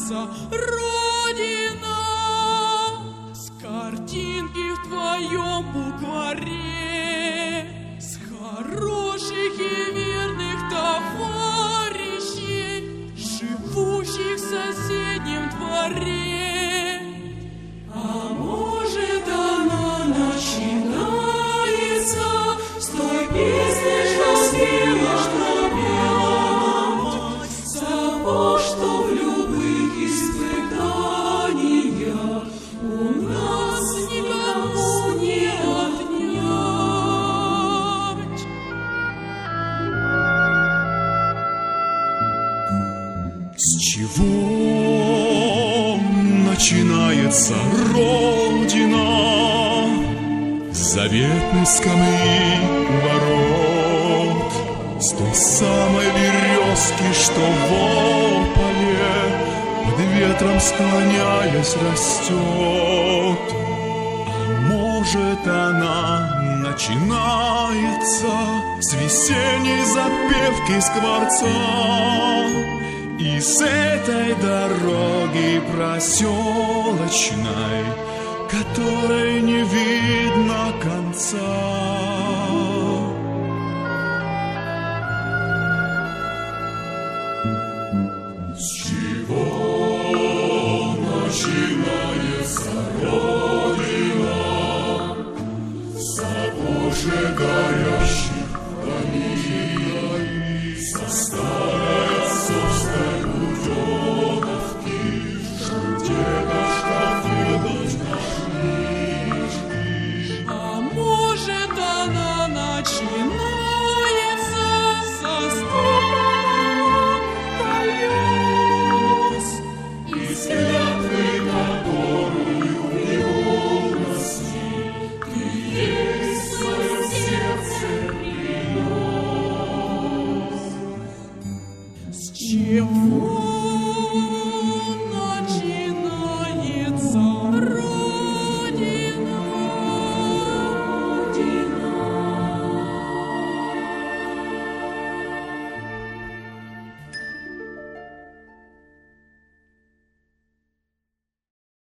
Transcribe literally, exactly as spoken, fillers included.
начинается Родина. С картинки в твоем букваре, с хороших и верных товарищей, живущих в соседнем дворе. А может, она начинается с той песни, что спела, что пела мать, с того, что в любых испытаниях у нас никому не отнять. С чего начинается Родина? С заветной скамьи у ворот, с той самой березки, что в ополе, под ветром склоняясь, растет. А может, она начинается с весенней запевки скворца, и с этой дороги проселочной, которой не видно конца. С чего начинается Родина?